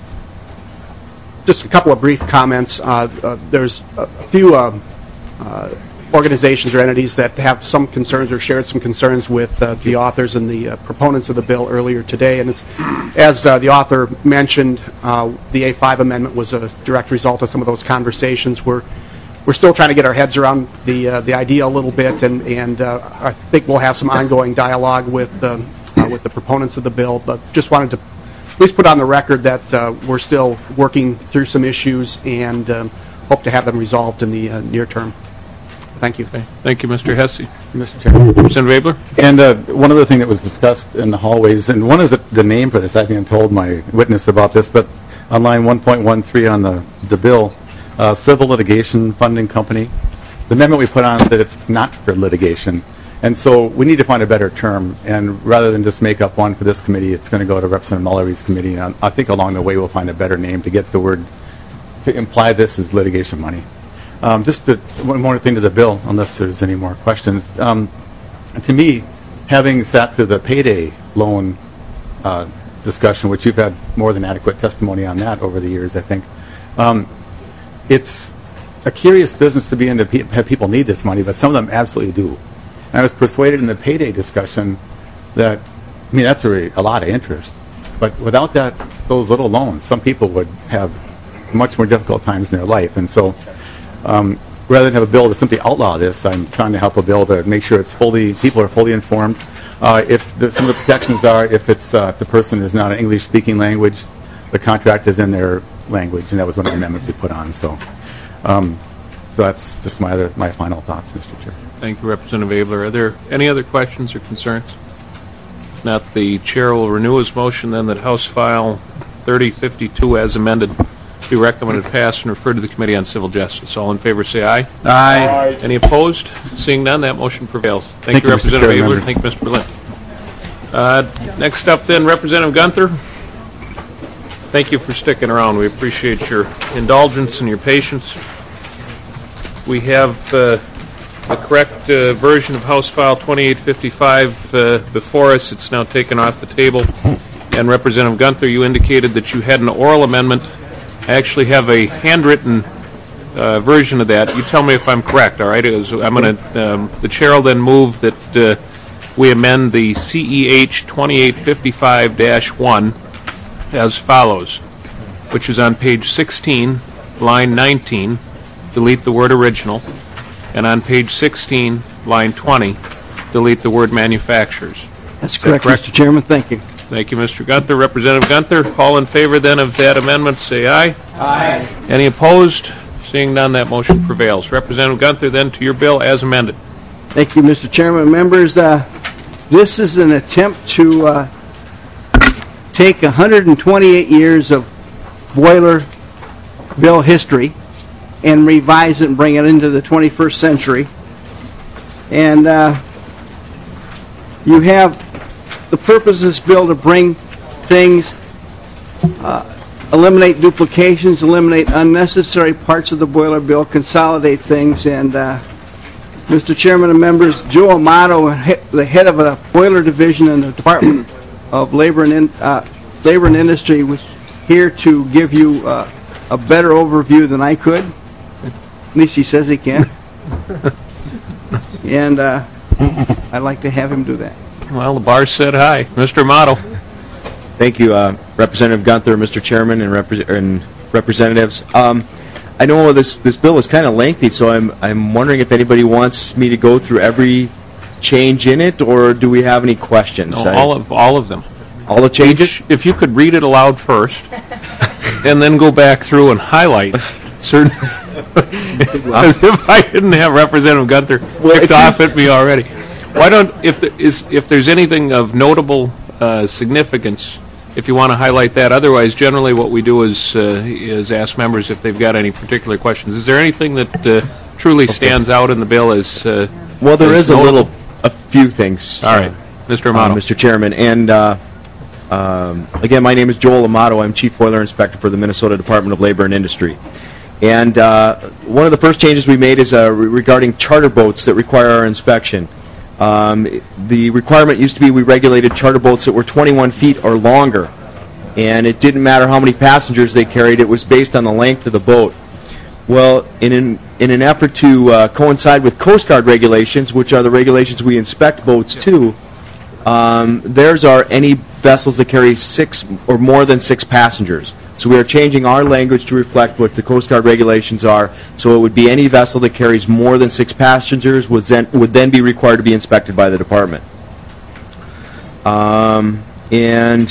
just a couple of brief comments. Uh, uh, there's a few uh, uh, organizations or entities that have some concerns or shared some concerns with uh, the authors and the uh, proponents of the bill earlier today. And as, as uh, the author mentioned, uh, the A five amendment was a direct result of some of those conversations. We're We're still trying to get our heads around the uh, the idea a little bit, and and uh, I think we'll have some ongoing dialogue with um, uh, with the proponents of the bill. But just wanted to at least put on the record that uh, we're still working through some issues and um, hope to have them resolved in the uh, near term. Thank you. Okay. Thank you, Mister Hesse. Mister Chairman. Representative Abler? And uh, one other thing that was discussed in the hallways, and one is the, the name for this. I think I told my witness about this, but on line one point one three on the the bill. Uh, Civil Litigation Funding Company. The amendment we put on is that it's not for litigation. And so we need to find a better term. And rather than just make up one for this committee, it's going to go to Representative Mullery's committee. And I think along the way we'll find a better name to get the word, to imply this as litigation money. Um, just to, one more thing to the bill, unless there's any more questions. Um, to me, having sat through the payday loan uh, discussion, which you've had more than adequate testimony on that over the years, I think, um, it's a curious business to be in to pe have people need this money, but some of them absolutely do. And I was persuaded in the payday discussion that, I mean, that's a, a lot of interest. But without that, those little loans, some people would have much more difficult times in their life. And so um, rather than have a bill to simply outlaw this, I'm trying to help a bill to make sure it's fully, people are fully informed. Uh, if the, some of the protections are, if it's uh, the person is not an English-speaking language, the contract is in their language, and that was one of the amendments we put on. So, um, so that's just my other, my final thoughts, Mister Chair. Thank you, Representative Abler. Are there any other questions or concerns? If not, the chair will renew his motion then that House File thirty fifty-two, as amended, be recommended passed and referred to the Committee on Civil Justice. All in favor, say aye. Aye. Aye. Any opposed? Seeing none, that motion prevails. Thank, Thank you, you, Mister Representative Chair, Abler. Thank you, Mister Berlin. Uh, next up, then, Representative Gunther. Thank you for sticking around. We appreciate your indulgence and your patience. We have uh, the correct uh, version of House File twenty-eight fifty-five uh, before us. It's now taken off the table. And Representative Gunther, you indicated that you had an oral amendment. I actually have a handwritten uh, version of that. You tell me if I'm correct, all right? It was, I'm going to, um, the chair will then move that uh, we amend the C E H twenty-eight fifty-five dash one as follows, which is on page sixteen, line nineteen, delete the word original, and on page sixteen, line twenty, delete the word manufacturers. That's correct, correct, Mister Chairman. Thank you. Thank you, Mister Gunther. Representative Gunther, all in favor then of that amendment, say aye. Aye. Any opposed? Seeing none, that motion prevails. Representative Gunther, then to your bill as amended. Thank you, Mister Chairman. Members, uh, this is an attempt to uh, take one hundred twenty-eight years of boiler bill history and revise it and bring it into the twenty-first century. And uh, you have the purpose of this bill to bring things, uh, eliminate duplications, eliminate unnecessary parts of the boiler bill, consolidate things, and uh, Mister Chairman and members, Joe Amato, the head of the boiler division in the Department of Labor and in, uh, Labor and Industry, was here to give you uh, a better overview than I could. At least he says he can. And uh, I'd like to have him do that. Well, the bar said hi. Mister Amato. Thank you, uh, Representative Gunther, Mister Chairman, and, repre and representatives. Um, I know this this bill is kind of lengthy, so I'm I'm wondering if anybody wants me to go through every change in it, or do we have any questions? No, all of, all of them. All the changes? Each- If you could read it aloud first, and then go back through and highlight certain, as if I didn't have Representative Gunther Well, ticked it's- off at me already. Why don't, if, there is, if there's anything of notable uh, significance, if you want to highlight that. Otherwise, generally what we do is, uh, is ask members if they've got any particular questions. Is there anything that uh, truly stands out in the bill as uh, Well, there as is a notable? little, a few things. All right. Mister Amato. Uh, Mister Chairman, and uh, um, again, my name is Joel Amato. I'm Chief Boiler Inspector for the Minnesota Department of Labor and Industry. And uh, one of the first changes we made is uh, re- regarding charter boats that require our inspection. Um, the requirement used to be we regulated charter boats that were twenty-one feet or longer, and it didn't matter how many passengers they carried. It was based on the length of the boat. Well, in an, in an effort to uh, coincide with Coast Guard regulations, which are the regulations we inspect boats to, um, theirs are any vessels that carry six or more than six passengers. So we are changing our language to reflect what the Coast Guard regulations are. So it would be any vessel that carries more than six passengers would then, would then be required to be inspected by the department. Um, and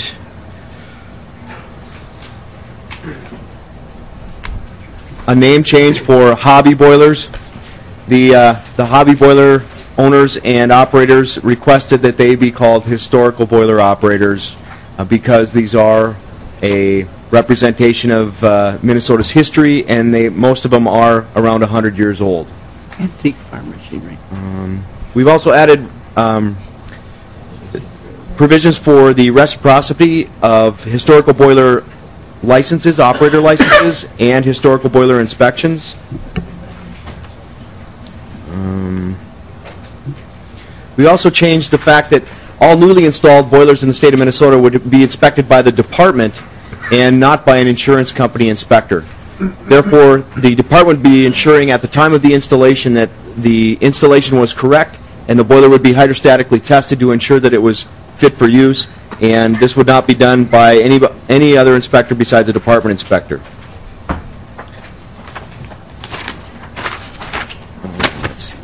a name change for hobby boilers. The, uh, the hobby boiler owners and operators requested that they be called historical boiler operators uh, because these are a representation of uh, Minnesota's history, and they most of them are around one hundred years old. Antique farm machinery. Um, we've also added um, provisions for the reciprocity of historical boiler licenses, operator licenses, and historical boiler inspections. Um, we also changed the fact that all newly installed boilers in the state of Minnesota would be inspected by the department and not by an insurance company inspector. Therefore, the department would be ensuring at the time of the installation that the installation was correct, and the boiler would be hydrostatically tested to ensure that it was fit for use, and this would not be done by any any other inspector besides the department inspector. Let's see.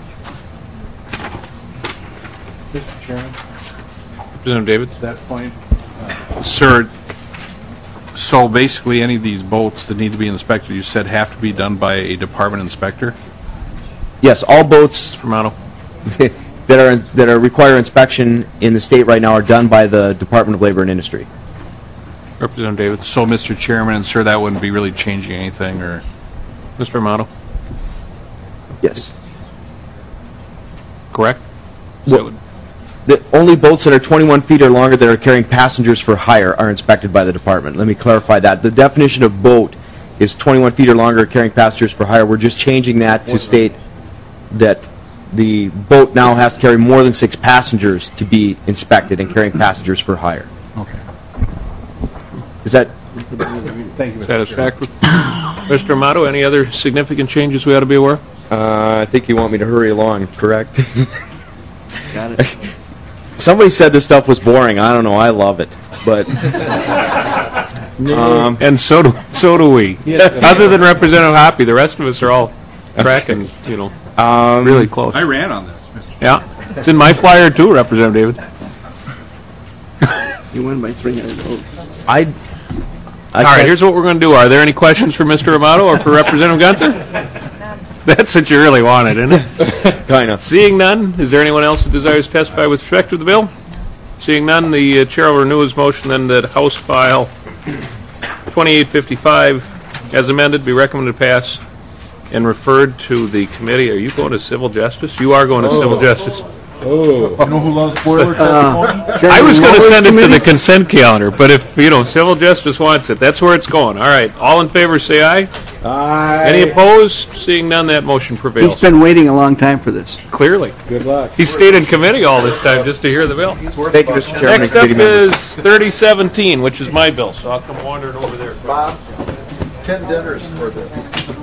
Mister Chairman? Representative David? To that point, uh, sir, so basically any of these boats that need to be inspected, you said have to be done by a department inspector? Yes, all boats Romano. that are that are require inspection in the state right now are done by the Department of Labor and Industry. Representative David. So, Mister Chairman, and sir, that wouldn't be really changing anything, or? Mister Amato. Yes. Correct? Well, the only boats that are twenty-one feet or longer that are carrying passengers for hire are inspected by the department. Let me clarify that. The definition of boat is twenty-one feet or longer carrying passengers for hire. We're just changing that to state that the boat now has to carry more than six passengers to be inspected and carrying passengers for hire. Okay. Is that Thank you, satisfactory? Mister Amato, any other significant changes we ought to be aware of? Uh, I think you want me to hurry along, correct? Got it. Somebody said this stuff was boring. I don't know. I love it, but um, and so do so do we. Other than Representative Hoppy, the rest of us are all tracking, you know, um, really close. I ran on this, Mister Yeah, it's in my flyer too, Representative David. You won by three hundred votes. I. I All right, here's what we're going to do. Are there any questions for Mister Amato or for Representative Gunther? That's what you really wanted, isn't it? Kind of. Seeing none, is there anyone else that desires to testify with respect to the bill? Seeing none, the uh, chair will renew his motion then that House File twenty-eight fifty-five, as amended, be recommended to pass and referred to the committee. Are you going to civil justice? You are going to civil justice. Oh. You know who loves boiler testimony? I was going to send it to the consent calendar, but if, you know, civil justice wants it, that's where it's going. All right, all in favor, say aye. Aye. Any opposed? Seeing none, that motion prevails. He's been waiting a long time for this. Clearly. Good luck. He stayed in committee all this time just to hear the bill. Thank you, Mister Chairman. Next up is thirty seventeen, which is my bill, so I'll come wandering over there. Bob, ten dinners for this.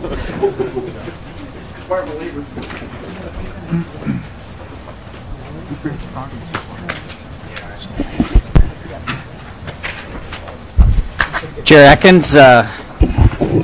Chair Atkins, uh,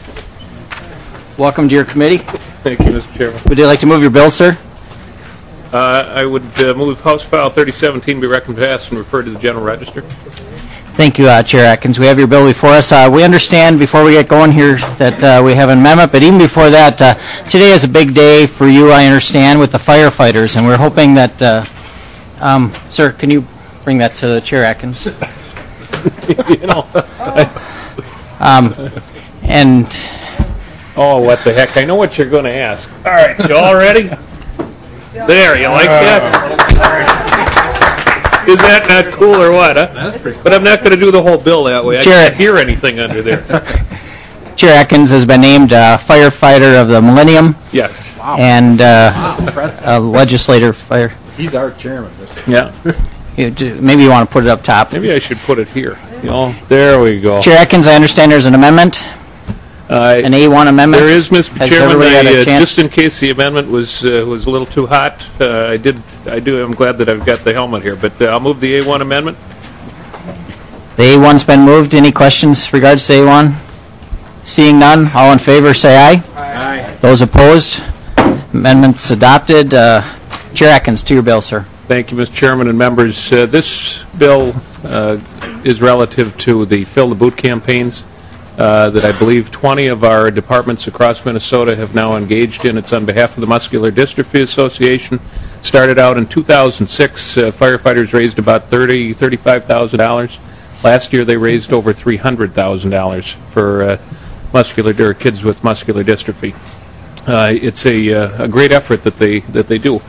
welcome to your committee. Thank you, Mister Chairman. Would you like to move your bill, sir? Uh, I would uh, move House File thirty seventeen be recommended passed and referred to the General Register. Thank you, uh, Chair Atkins. We have your bill before us. Uh, we understand, before we get going here, that uh, we have an amendment, but even before that, uh, today is a big day for you, I understand, with the firefighters, and we're hoping that, uh, um, sir, can you bring that to Chair Atkins? You know, um, and... Oh, what the heck. I know what you're going to ask. All right, you all ready? There, you like that? Is that not cool or what, huh? But I'm not going to do the whole bill that way. I Chair- can't hear anything under there. Chair Atkins has been named uh, firefighter of the millennium. Yes. And uh, a legislator fire. He's our chairman. Yeah. You, do- maybe you want to put it up top. Maybe I should put it here. You know, there we go. Chair Atkins, I understand there's an amendment. Uh, An A one amendment? There is, Mister Has Chairman. everybody had I, a uh, chance? just in case the amendment was uh, was a little too hot, uh, I did. I do. I'm glad that I've got the helmet here, but uh, I'll move the A one amendment. The A one's been moved. Any questions regards to A one? Seeing none, all in favor say aye. Aye. Those opposed? Amendment's adopted. Uh, Chair Atkins, to your bill, sir. Thank you, Mister Chairman and members. Uh, this bill uh, is relative to the Fill the Boot campaigns uh, that I believe twenty of our departments across Minnesota have now engaged in. It's on behalf of the Muscular Dystrophy Association. Started out in two thousand six. Uh, firefighters raised about thirty thousand dollars, thirty-five thousand dollars. Last year they raised over three hundred thousand dollars for uh, muscular or kids with muscular dystrophy. Uh, it's a, uh, a great effort that they that they do.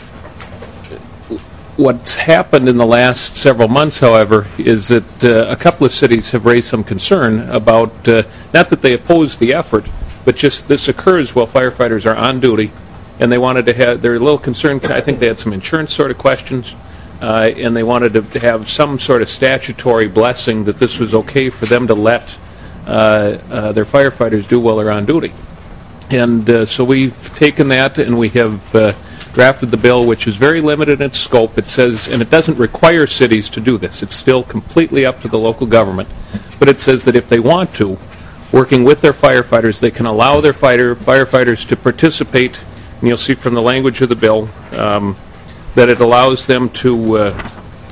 What's happened in the last several months, however, is that uh, a couple of cities have raised some concern about, uh, not that they oppose the effort, but just this occurs while firefighters are on duty, and they wanted to have, they're a little concerned, I think they had some insurance sort of questions, uh, and they wanted to have some sort of statutory blessing that this was okay for them to let uh, uh, their firefighters do while they're on duty. And uh, so we've taken that and we have uh, drafted the bill, which is very limited in its scope. It says, and it doesn't require cities to do this. It's still completely up to the local government. But it says that if they want to, working with their firefighters, they can allow their fighter firefighters to participate. And you'll see from the language of the bill um, that it allows them to uh,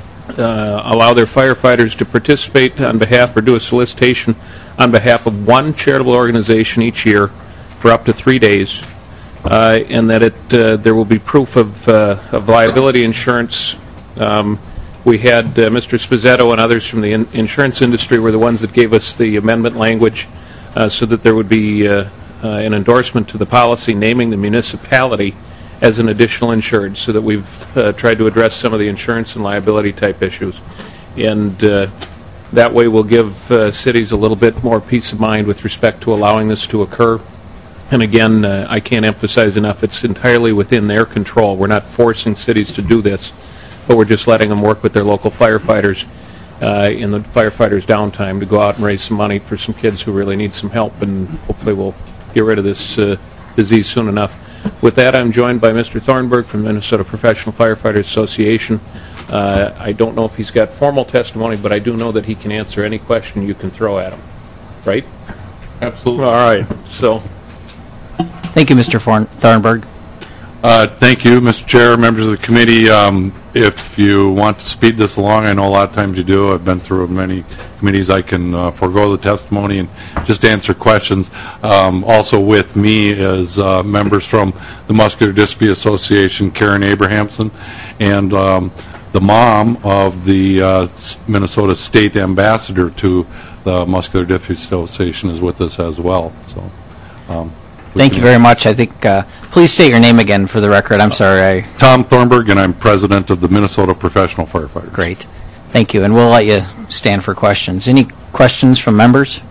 uh, allow their firefighters to participate on behalf or do a solicitation on behalf of one charitable organization each year for up to three days, uh, and that it uh, there will be proof of, uh, of liability insurance. Um, we had uh, Mister Spizzetto and others from the in insurance industry were the ones that gave us the amendment language uh, so that there would be uh, uh, an endorsement to the policy naming the municipality as an additional insured, so that we've uh, tried to address some of the insurance and liability type issues. And uh, that way we'll give uh, cities a little bit more peace of mind with respect to allowing this to occur. And again, uh, I can't emphasize enough, it's entirely within their control. We're not forcing cities to do this, but we're just letting them work with their local firefighters uh, in the firefighters' downtime to go out and raise some money for some kids who really need some help, and hopefully we'll get rid of this uh, disease soon enough. With that, I'm joined by Mister Thornburg from the Minnesota Professional Firefighters Association. Uh, I don't know if he's got formal testimony, but I do know that he can answer any question you can throw at him. Right? Absolutely. All right. So... Thank you, Mister Thornburg. Uh, thank you, Mister Chair, members of the committee. Um, if you want to speed this along, I know a lot of times you do. I've been through many committees. I can uh, forego the testimony and just answer questions. Um, also with me is uh, members from the Muscular Dystrophy Association, Karen Abrahamson, and um, the mom of the uh, Minnesota State Ambassador to the Muscular Dystrophy Association is with us as well. So. Um, Thank you very much. I think, uh, please state your name again for the record. I'm sorry. I... Tom Thornburg, and I'm president of the Minnesota Professional Firefighters. Great. Thank you, and we'll let you stand for questions. Any questions from members?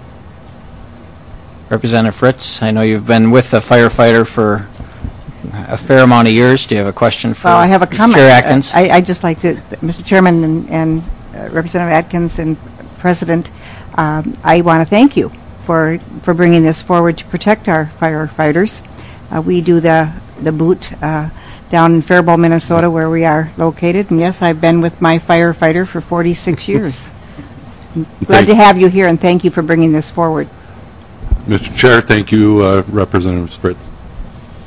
Representative Fritz, I know you've been with a firefighter for a fair amount of years. Do you have a question for Well, I have a comment. Chair Atkins? Uh, I, I just like to, Mister Chairman and, and uh, Representative Atkins and President, um, I want to thank you for for bringing this forward to protect our firefighters. Uh, we do the the boot uh, down in Faribault, Minnesota, where we are located. And yes, I've been with my firefighter for forty-six years. Glad to have you here, and thank you for bringing this forward. Mister Chair, thank you, uh, Representative Spritz.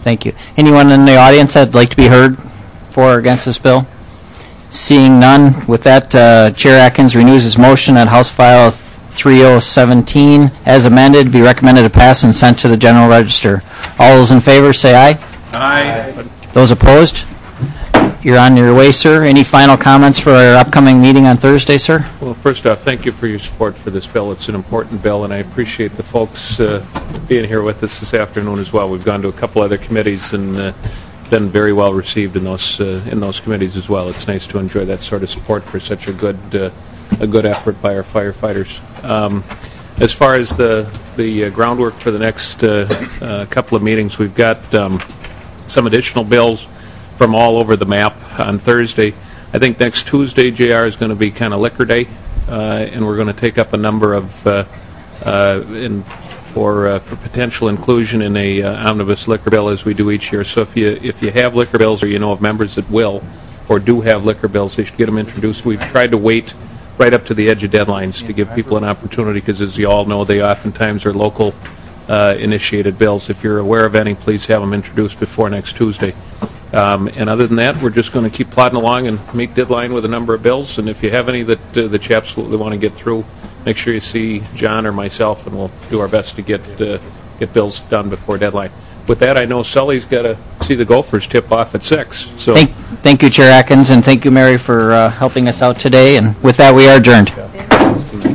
Thank you. Anyone in the audience that'd like to be heard for or against this bill? Seeing none, with that, uh, Chair Atkins renews his motion that House File three oh one seven as amended be recommended to pass and sent to the General Register. All those in favor say aye. Aye. Those opposed? You're on your way, sir. Any final comments for our upcoming meeting on Thursday, sir? Well, first off, thank you for your support for this bill. It's an important bill, and I appreciate the folks uh, being here with us this afternoon as well. We've gone to a couple other committees and uh, been very well received in those uh, in those committees as well. It's nice to enjoy that sort of support for such a good uh, a good effort by our firefighters. Um, as far as the the uh, groundwork for the next uh, uh, couple of meetings, we've got um, some additional bills from all over the map on Thursday. I think next Tuesday, J R, is going to be kind of liquor day, uh, and we're going to take up a number of uh, uh, in, for uh, for potential inclusion in a uh, omnibus liquor bill as we do each year. So if you if you have liquor bills or you know of members that will or do have liquor bills, they should get them introduced. We've tried to wait right up to the edge of deadlines to give people an opportunity because, as you all know, they oftentimes are local uh, initiated bills. If you're aware of any, please have them introduced before next Tuesday. Um, and other than that, we're just going to keep plodding along and make deadline with a number of bills. And if you have any that, uh, that you absolutely want to get through, make sure you see John or myself, and we'll do our best to get uh, get bills done before deadline. With that, I know Sully's got to see the Gophers tip off at six. So Thank, thank you, Chair Atkins, and thank you, Mary, for uh, helping us out today. And with that, we are adjourned.